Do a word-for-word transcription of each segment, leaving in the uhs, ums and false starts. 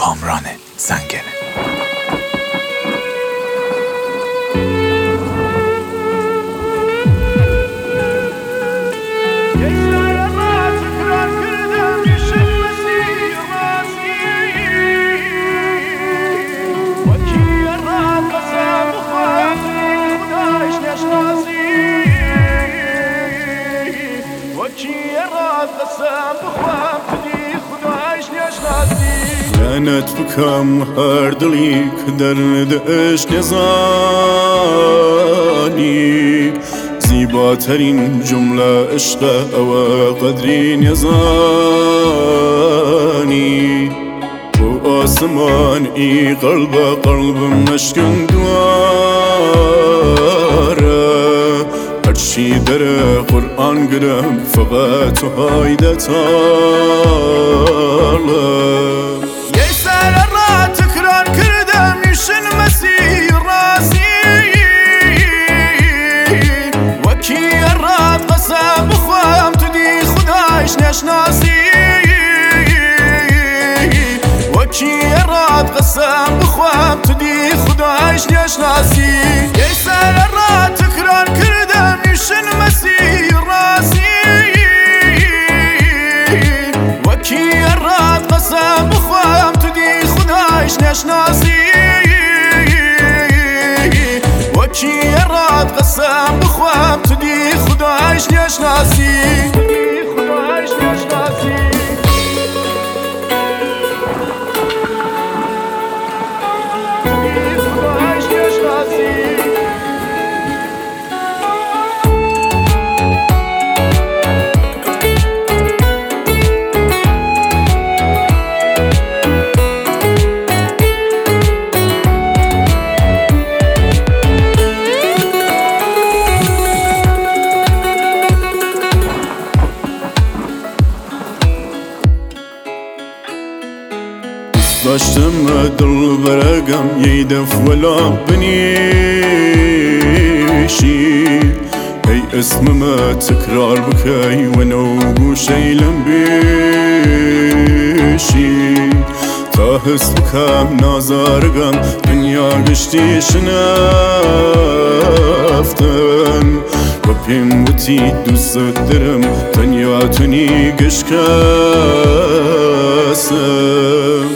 کامران زنگنه. لعنت بکەم هەر دڵی کە دەردەش نێزانی زیباترین جملە عشقە ئەوە قەدری نێزانی بۆ ئاسمانی قەڵبە قەڵبم مەشکن دوارە هەرچی دەرە قورئان گرم فەقەت وهای دەتاڵە نشناسی وکی رات قسم بخوام تو دی خدایش نشناسی یه سر رات تکرار کردم میشن مسیح راسی وکی رات قسم بخوام تو دی خدایش نشناسی وکی رات قسم بخوام تو دی خدایش نشناسی داشتم دل برگم یه دفولا بنیشی ای اسمم تکرار بکی و نو گوشیلم بیشی تا حس بکم نازارگم دنیا گشتی شنفتن و پیم بوتی دوست درم دنیا تونی گشکسم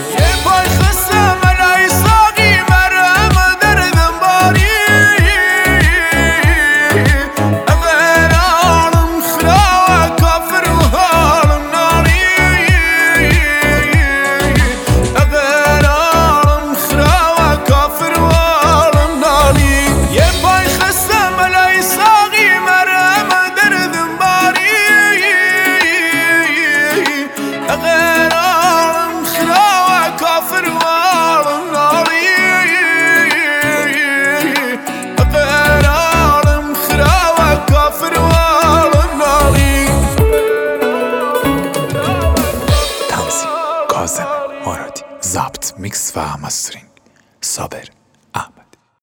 ضبط میکس و مسترینگ صابر